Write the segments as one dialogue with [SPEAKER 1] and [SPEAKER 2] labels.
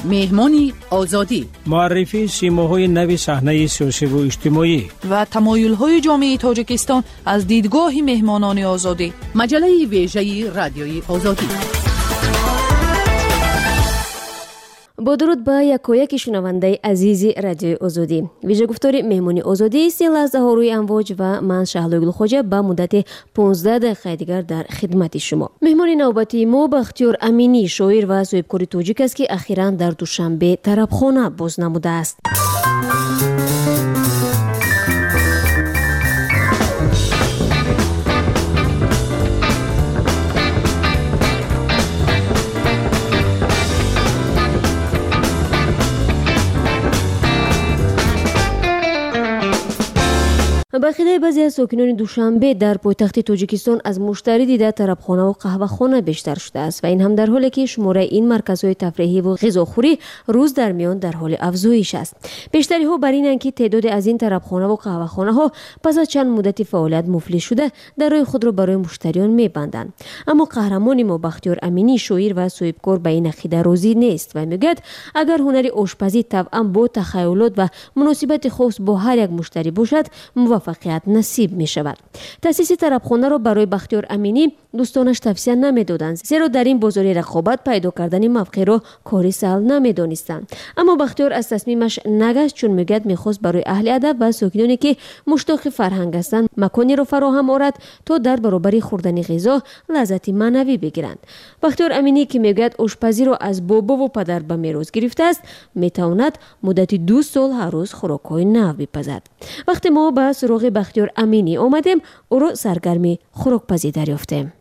[SPEAKER 1] مهمانی آزادی،
[SPEAKER 2] معرفی سیماهای نو صحنه سیاسی و اجتماعی
[SPEAKER 1] و تمایل‌های جامعه تاجیکستان از دیدگاه مهمانان آزادی. مجله ویژه رادیوی آزادی.
[SPEAKER 3] با درود به یکایک شنونده عزیز رادیوی آزادی. ویژه گفتار مهمانی آزادی است لحظه ها روی امواج و من شهلوگل خوجه به مدت 15 دقیقه دیگر در خدمت شما. مهمان نوبتی ما بختیار امینی، شاعر و صاحبکار تاجیک است که اخیراً در دوشنبه طربخانه باز نموده است. به عقیده بعضی از ساکنان دوشنبه در پایتخت تاجیکستان از مشتری دیده طربخانه و قهوه‌خانه بیشتر شده است و این هم در حالی که شماره این مرکزهای تفریحی و غذاخوری روز در میان در حال افزایش است. بیشتری ها بر اینند که تعداد از این طربخانه و قهوه‌خانه ها پس از چند مدت فعالیت مفلس شده درهای خود را برای مشتریان می‌بندند. اما قهرمان ما بختیار امینی، شاعر و صاحبکار، به این عقیده راضی نیست و میگوید اگر هنر آشپزی طبعا با تخیلات و مناسبت خاص با هر یک مشتری باشد موفقیت نصیب می شود. تأسیس طربخانه را برای بختیار امینی دوستانش توصیه نمی دادند، زیرا در این بازار رقابت پیدا کردن موقع را کاری سهل نمی دانستند. اما بختیار از تصمیمش نگشت، چون میگوید میخواست برای اهل ادب و ساکنانی که مشتاق فرهنگ هستند مکانی را فراهم آورد تا در برابر خوردن غذا لذتی معنوی بگیرند. بختیار امینی که میگوید آشپزی را از بابا و پدر به میراث گرفته است، میتواند مدت 2 سال هر روز خوراک‌های نو بپزد. وقتی ما به سراغ بختیار امینی آمدیم، او را سرگرمی خوراک‌پزی دریافتیم.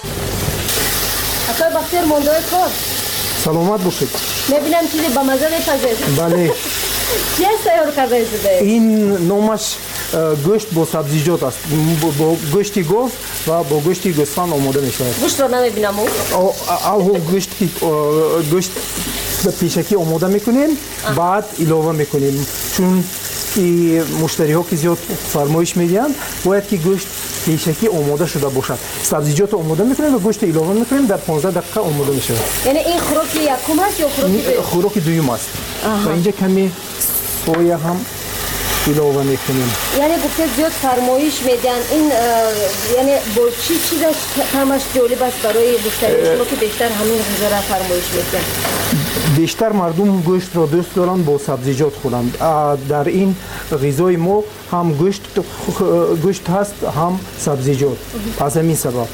[SPEAKER 3] اکای بختیار ماندای کار.
[SPEAKER 4] سلامت باشید.
[SPEAKER 3] میبینم چیزی با مزه میپزید.
[SPEAKER 4] بله.
[SPEAKER 3] چی است تیار کرده ایستده؟
[SPEAKER 4] این نامش گوشت با سبزیجات است. با گوشت گاو و با گوشت گوسفند آماده می شود.
[SPEAKER 3] گوشت را نمیبینم او.
[SPEAKER 4] گوشت پیشکی آماده میکنیم، بعد علاوه میکنیم، چون مشتری ها که زیاد فرمایش میدن باید که گوشت پیشکی آماده شده باشد. سبزیجات آماده میکنیم و گوشت علاوه میکنیم، در 15 دقیقه آماده میشه.
[SPEAKER 3] یعنی این خوراک یکم است یا
[SPEAKER 4] خوراک دوم است؟ و اینجا کمی سویا هم علاوه میکنیم.
[SPEAKER 3] یعنی گفته زیاد فرمایش میدن، این یعنی با چی چیزش همش جالب است برای مشتری شما که بیشتر همین غذا را فرمایش میدن؟
[SPEAKER 4] بیشتر مردم گوشت را دوست دارن با سبزیجات خورند. در این غذای ما هم گوشت هست هم سبزیجات. از همین سبب.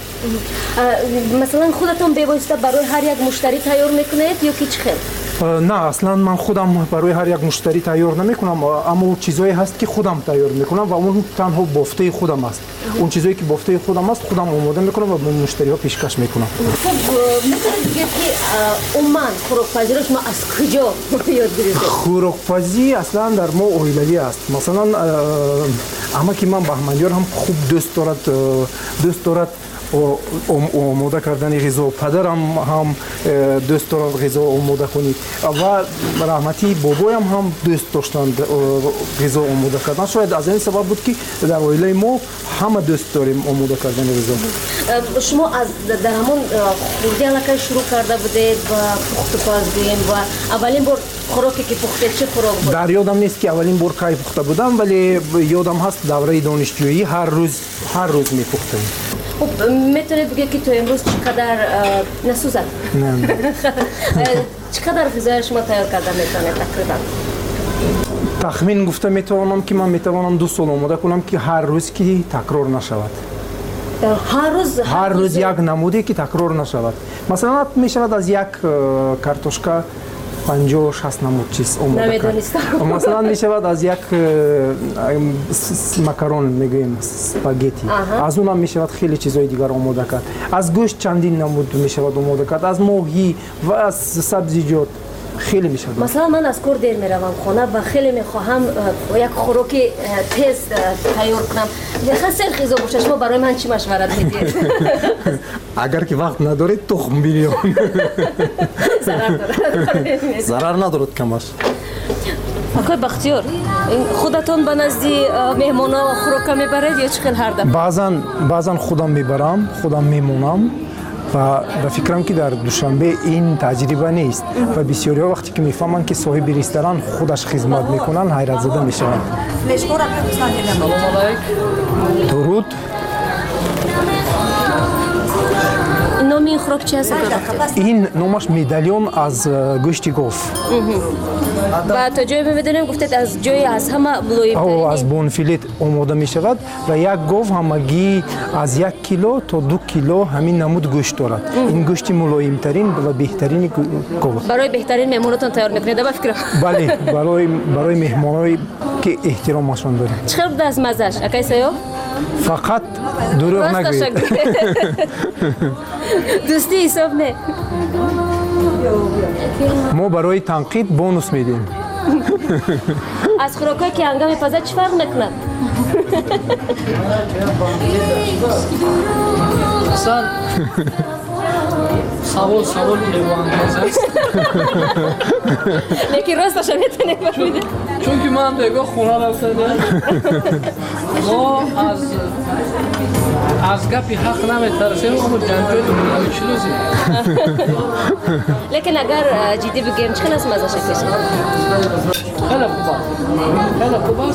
[SPEAKER 3] مثلا خودتون بواسطه برای هر یک مشتری تیار میکنید یا که چه خیلی؟
[SPEAKER 4] نه، اصلا من خودم برای هر یک مشتری تیار نمیکنم، اما چیزایی هست که خودم تیار میکنم و اون تنها بافته خودم است. اون چیزایی که بافته خودم است خودم آماده میکنم و به مشتری ها پیشکش میکنم.
[SPEAKER 3] خب میتونید بگید که عموما خوراک‌پزی را شما از کجا یاد گرفتید؟
[SPEAKER 4] خوراک‌پزی اصلا در ما اویلوی است. مثلا اما که من بهمنیار هم خوب دوست دارد آماده کردن غذا، پدرم هم دوست دارد غذا آماده کنی و رحمتی بابایم هم دوست داشتند غذا آماده کردن. شاید از این سبب بود که در عائله ما همه دوست داریم آماده کردن غذا.
[SPEAKER 3] شما از در همون خوردی علاقه شروع کرده بودید و پخت پزی و اولین بار خوراکی که پخته چه خوراک بود؟ در
[SPEAKER 4] یادم نیست که اولین بار کی پخته بودم، ولی یادم هست دوره دانشجویی هر روز میپختم.
[SPEAKER 3] خب میتونید بگید که تو امروز چقدر نسوزد؟
[SPEAKER 4] نه.
[SPEAKER 3] چقدر غذای شما تیار کرده میتونه تقریبا؟
[SPEAKER 4] تخمین گفته میتوانم که من میتوانم 2 سال آماده کنم که هر روز که تکرار نشود. هر روز یک نمودی که تکرار نشود. مثلا میشود از یک کارتوشکا 50-60 نمود چیز آماده کرد. مثلا میشود از یک مکرون میگوییم اسپاگتی، از اونم میشود خیلی چیزهای دیگر آماده کرد. از گوشت چندین نمود میشود آماده کرد، از ماهی و از سبزیجات خیلی میشود.
[SPEAKER 3] مثلا من از کار دیر میروم خانه و خیلی میخواهم یک خوراکی تیز تیار کنم، خیلی غذا باشه، شما برای من چی مشورت میدید؟
[SPEAKER 4] اگر که وقت ندارید تخم بیریون. ضرر ندارد کمش.
[SPEAKER 3] آقای بختیار، خودتون به نزدی مهمانا خوراک میبرید یا چه هر دفعه؟
[SPEAKER 4] بعضن خودم میبرم، خودم میمونم و فکرم که در دوشنبه این تجربه نیست و بسیاری وقتی که میفهمن که صاحب رستوران خودش خدمت میکنن حیرت زده میشن. درود.
[SPEAKER 3] نام این خوراک چی هست؟
[SPEAKER 4] این نامش مدالیون از گوشت گاو.
[SPEAKER 3] و تا جایی بدونیم گفتید از جایی از همه ملایم‌ترین
[SPEAKER 4] از بونفیلت آماده می شود و یک گاو همگی از 1 کیلو تا 2 کیلو همین نمود گوشت دارد. این گوشت ملایم ترین و بهترین گاو.
[SPEAKER 3] برای بهترین مهمانتان تیار میکنید به فکر.
[SPEAKER 4] بله، برای مهمانایی که احترامشون داریم.
[SPEAKER 3] چقدر بود از مزهش اکای سایو؟
[SPEAKER 4] فقط دروغ نگویید.
[SPEAKER 3] دوستی حساب نه.
[SPEAKER 4] ما برای تنقید بونوس میدیم.
[SPEAKER 3] از خوراکایی که هنگام پزه چی فرق میکنه؟
[SPEAKER 5] اصلا سوال لیوانگاز است.
[SPEAKER 3] لیکن راستش میتونی بفهمید.
[SPEAKER 5] چون که من بگاه خونه رفتم ما از گپی حق نمیترسیم اما جنجال نمیشلوزیم.
[SPEAKER 3] لیکن اگر جدی بگیم چقدر از مزه شکست؟
[SPEAKER 5] خیلی خوب است.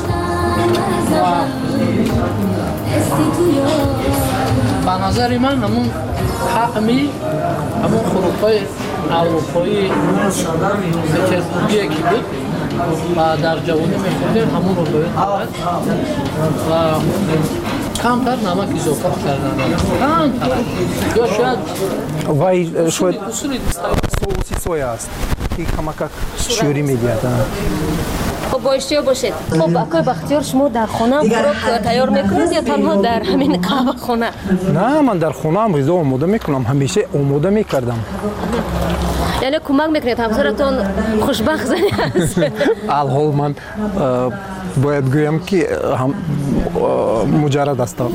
[SPEAKER 5] به نظر من همون طعمی همون خوراک‌های اروپایی پترزبورگی که بود و در جوانی می‌خوردیم همون رو باید دارد و کمتر نمک اضافه کردن کمتر یا
[SPEAKER 4] شاید صوصی سویا است که کمک شوری می‌دهد.
[SPEAKER 3] خب با اشتیا باشید. خب اکای بختیار شما در خانه خوراک تیار میکنید یا تنها در همین قهوه خانه؟
[SPEAKER 4] نه، من در خانه هم غذا آماده میکنم، همیشه آماده میکردم.
[SPEAKER 3] یعنی کمک میکنید همسرتون خوشبخت زنی هست؟
[SPEAKER 4] الحال من باید گویم که مجرد هستم.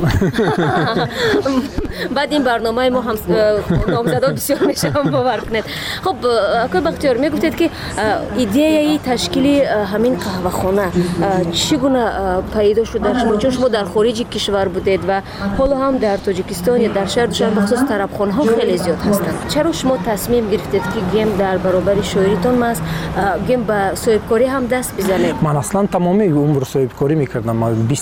[SPEAKER 3] بعد این برنامه ما هم نامزدا بسیار میشه هم باور کنید. خب اکای بختیار میگفتید که ایده تشکیل همین قهوه خانه چگونه پیدا شد در شما؟ چون شما در خارج کشور بودید و حالا هم در تاجیکستان یا در شهر دوشنبه بخصوص طربخانه ها خیلی زیاد هستند. چرا شما تصمیم گرفتید که گیم در برابر شاعریتون ماست گیم به صاحبکاری هم دست بزنید؟
[SPEAKER 4] من اصلا تمامی عمر صاحبکاری میکردم.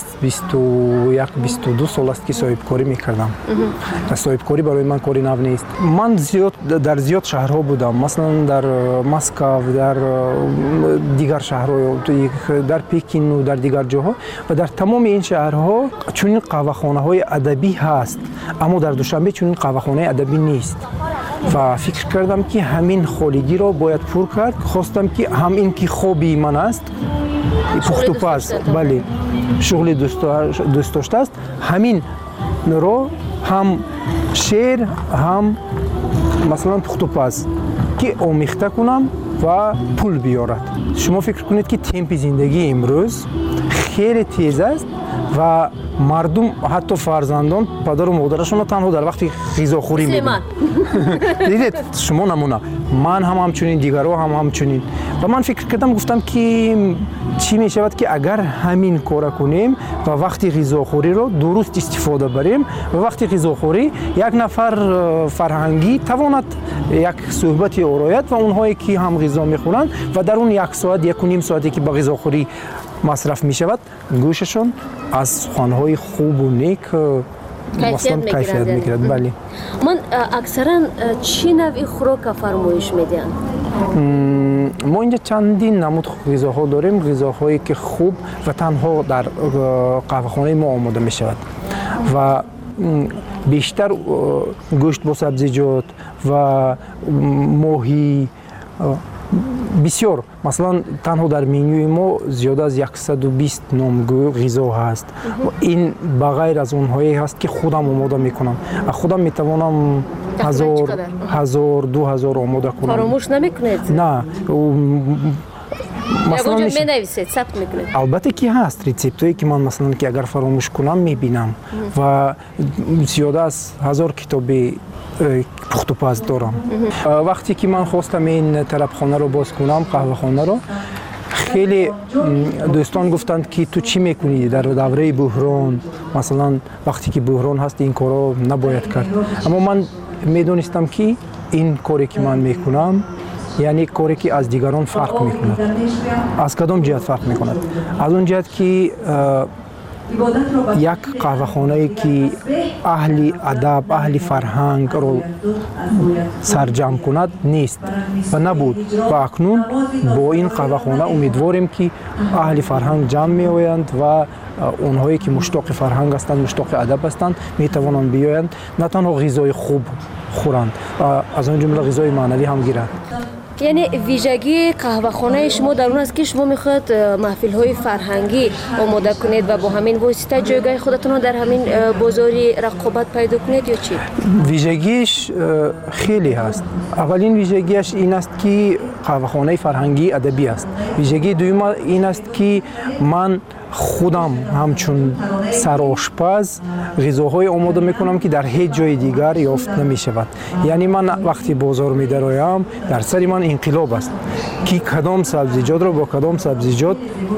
[SPEAKER 4] 22 سال است که صاحبکاری میکردم. صاحبکاری برای من کاری نو نیست. من در زیاد شهرها بودم، مثلا در مسکو، در دیگر شهرها، در پکین و در دیگر جاها و در تمام این شهرها چنین قهوه‌خانه‌های ادبی هست، اما در دوشنبه چنین قهوه‌خانه ادبی نیست و فکر کردم که همین خالیگی را باید پر کرد. خواستم که هم این که خوبی من است پخت و پز، بله، شغل دوست داشته است، همین رو هم شعر هم مثلا پخت و پز که آمیخته کنم و پول بیارد. شما فکر کنید که تمپ زندگی امروز خیلی تیز است و مردم حتی فرزندان پدر و مادرشون تنها در وقت غذاخوری می‌بینند. دیدید شما نمونه، من هم همچنین، دیگرها هم همچنین و من فکر کردم، گفتم که چی میشود که اگر همین کار کنیم و وقتی غذاخوری رو درست استفاده بریم و وقتی غذاخوری یک نفر فرهنگی تواند یک صحبت آرایت و اونهایی که هم غذا میخورند و در اون 1 ساعت 1.5 ساعتی که به غذاخوری مصرف می شود گوششون از خانه‌های خوب و نیک کیفیت میگیرد. بله.
[SPEAKER 3] من اکثرا چی نوعی خوراک فرمایش میدین؟
[SPEAKER 4] ما اینجا چندین نمود غذاها داریم، غذاهایی که خوب و تنها در قهوه‌خانه ما آماده می شود و بیشتر گوشت با سبزیجات و ماهی بسیار. مثلا تنها در منیوی ما زیاده از 120 نام غذا هست و این بغیر از اونهایی هست که خودم آماده میکنم. خودم میتوانم 1000 2000 آماده کنم.
[SPEAKER 3] فراموش نمیکنید؟
[SPEAKER 4] نه.
[SPEAKER 3] مثلا می‌نویسید، ثبت میکنید؟
[SPEAKER 4] البته که هست ریسپتایی که من مثلا که اگر فراموش کنم میبینم و زیاده از 1000 کتابی پخت و پز دارم. وقتی که من خواستم این طربخانه رو باز کنم، قهوه خانه رو، خیلی دوستان گفتند که تو چی میکنی در دوره بحران، مثلا وقتی که بحران هست این کارا نباید کرد. اما من میدونستم که این کاری که من میکنم یعنی کاری که از دیگران فرق میکند. از کدام جهت فرق میکند؟ از اون جهت که یک قهوه‌خانه‌ای که اهل ادب، اهل فرهنگ رو سرجم کند نیست و نبود و اکنون با این قهوه‌خانه امیدواریم که اهل فرهنگ جمع می‌آیند و اونهایی که مشتاق فرهنگ هستند، مشتاق ادب هستند میتوانند بیایند، نه تنها غذای خوب خورند، از آن جمله غذای معنوی هم گیرند.
[SPEAKER 3] یعنی ویژگی قهوه‌خانه شما در اون است که شما میخواد محفل‌های فرهنگی آماده کنید و با همین واسطه جایگاه خودتون در همین بازاری رقابت پیدا کنید یا چی؟
[SPEAKER 4] ویژگیش خیلی هست. اولین ویژگیش این است که قهوه‌خانه فرهنگی ادبی است. ویژگی دوم این است که من خودم همچون سرآشپز غذاهای آماده میکنم که در هیچ جای دیگر یافت نمیشود. یعنی من وقتی بازار میدرایم در سر من انقلاب است که کدام سبزیجات رو با کدام سبزیجات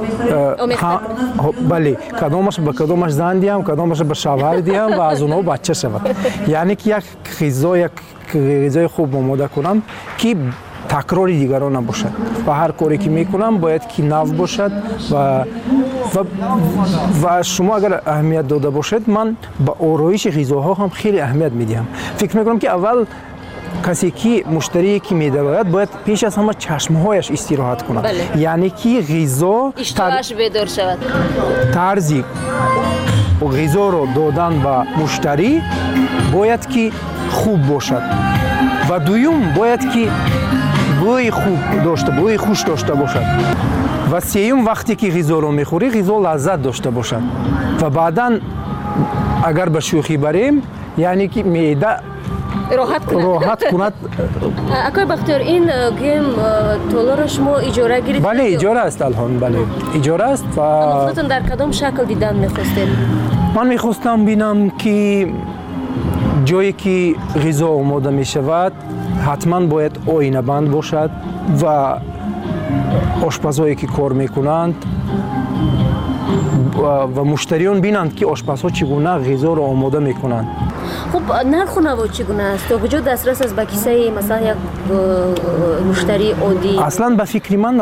[SPEAKER 4] بله کدامش با کدامش زن دیم، کدامش به شوهر دیم و از اونها بچه شود. یعنی که یک غذای خوب آماده کنم که تکرار دیگران نباشد و هر کاری که میکنم باید که نو باشد و شما اگر اهمیت داده باشد، من به آرایش غذاها هم خیلی اهمیت میدم. فکر میکنم که اول کسی که مشتری که میدراید باید پیش از همه چشمهایش استراحت کند.
[SPEAKER 3] بله.
[SPEAKER 4] یعنی که غذا
[SPEAKER 3] اشتهاش بیدار شود.
[SPEAKER 4] طرزی غذا رو دادن به مشتری باید که خوب باشد و دوم باید که بوی خوب داشته، بوی خوش داشته باشد و سوم وقتی که غذا رو میخوری غذا لذت داشته باشد و بعداً اگر به شوخی بریم یعنی که معده راحت کند.
[SPEAKER 3] اکای بختیار این گیم تولا رو شما اجاره گرفتید؟
[SPEAKER 4] بله اجاره است الان، بله اجاره است و
[SPEAKER 3] خودتون در کدام شکل دیدن میخواستید؟
[SPEAKER 4] من میخواستم بینم که جایی که غذا آماده می شود حتما باید آینه بند باشد و آشپزهایی که کار میکنند و مشتریان بینند که آشپزها چگونه غذا را آماده میکنند.
[SPEAKER 3] خب نرخ و نوا چگونه است؟ تا کجا دسترس است به کیسه مثلا یک مشتری عادی؟
[SPEAKER 4] اصلا به فکر من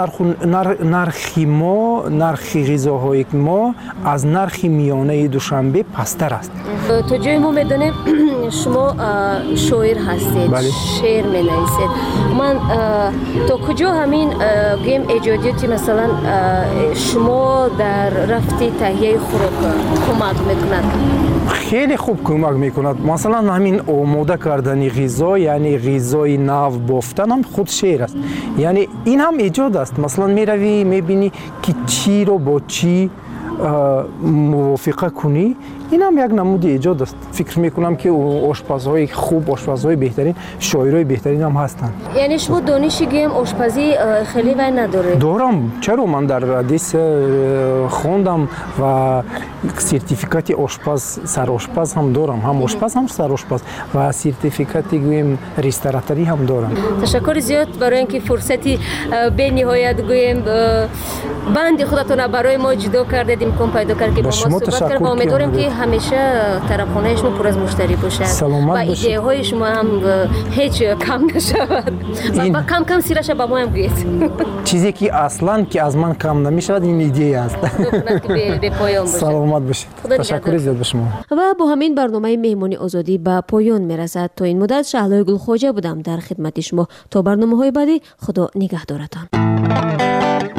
[SPEAKER 4] نرخ غذاهای ما از نرخ میانه دوشنبه پستر است.
[SPEAKER 3] تا جای ما میدونیم شما شاعر هستید.
[SPEAKER 4] بله.
[SPEAKER 3] شعر می نویسید. من تا کجا همین گیم ایجادیاتی مثلا شما در رفتی تهیه خوراک کمک میکند؟
[SPEAKER 4] خیلی خوب کمک میکند. مثلا همین آماده کردن غذا، یعنی غذای نو بافتن هم خود شعر است. یعنی این هم ایجاد است. مثلا میروی میبینی که چی رو با چی موافقه کنی، این هم یک نمود ایجاد است. فکر میکنم که آشپزهای خوب، آشپزهای بهترین، شاعرای بهترین هم هستند.
[SPEAKER 3] یعنی شما دانش گیم آشپزی خیلی وای نداره؟
[SPEAKER 4] دارم. چرا؟ من در ردیس خوندم و سرتیفیکات آشپز، سرآشپز هم دارم. هم آشپز هم سرآشپز و سرتیفیکات گویم ریستوراتوری هم دارم.
[SPEAKER 3] تشکر زیاد برای اینکه فرصتی بی نهایت گویم بند خودتون برای ما جدا کردید، امکان پیدا کرد که با ما صحبت کرد. امیدوارم که همیشه طرفخانه شما پر از مشتری باشه و ایده های شما هم هیچ کم نشود و کم کم سیرش با ما هم گوید.
[SPEAKER 4] چیزی که اصلا که از من کم نمیشود این ایده است.
[SPEAKER 3] به پایان باشه.
[SPEAKER 4] سلامت باشید. تشکر زیاد به شما.
[SPEAKER 3] و با همین برنامه مهمانی آزادی به پایان میرسد. تا این مدت شعله گل خواجه بودم در خدمت شما. تا برنامه‌های بعدی خدا نگهدارتان.